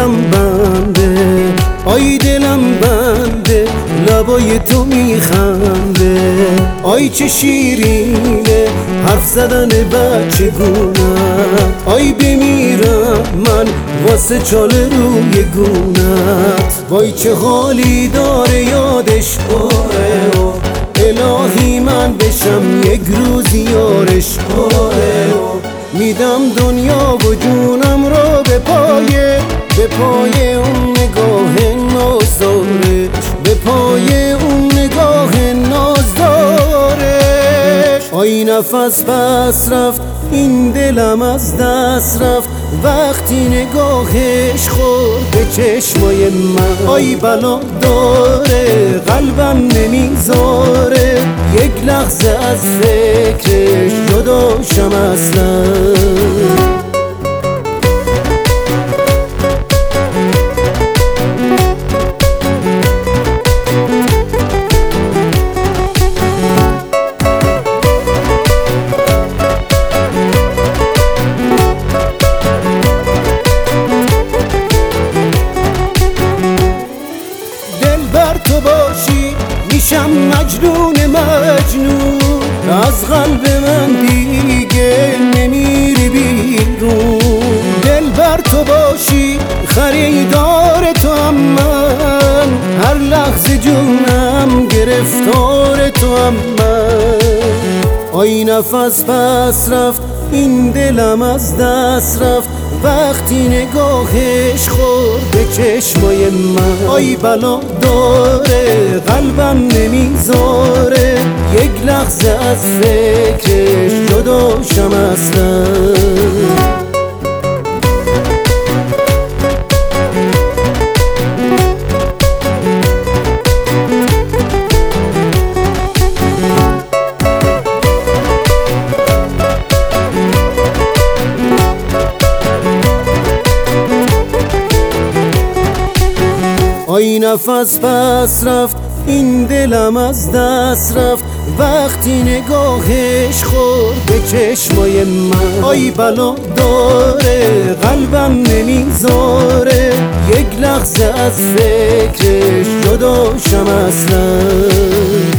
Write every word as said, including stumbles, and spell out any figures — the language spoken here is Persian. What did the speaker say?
دلم بنده، آی دلم بنده، لبای تو میخنده. آی چه شیرینه حرف زدن بچه گونه، آی بمیرم من واسه چاله روی گونت. وای چه حالی داره یادش اوه اوه، الهی من بشم یک روز یارش اوه اوه. میدم دنیا و جونم رو به پای به پای اون نگاه نازدارش، به پای اون نگاه نازدارش. آی نفس بس رفت این دلم از دست رفت، وقتی نگاهش خورد به چشمای من. آی بلا داره قلبم نمیذاره یک لحظه از فکرش جداشم اصلا. تو باشی میشم مجنون مجنون، از قلب من دیگه نمیری بیرون. دل بر تو باشی خریدار تو هم من، هر لحظه جونم گرفتار تو هم من. آی نفس بس رفت این دلم از دست رفت، وقتی نگاهش خورد به چشمای من. آی بلا داره قلبم نمیذاره یک لحظه از فکرش جداشم اصلا. آی نفس بس رفت این دلم از دست رفت، وقتی نگاهش خورد به چشمای من. آی بلا داره قلبم نمیذاره یک لحظه از فکرش جداشم اصلا.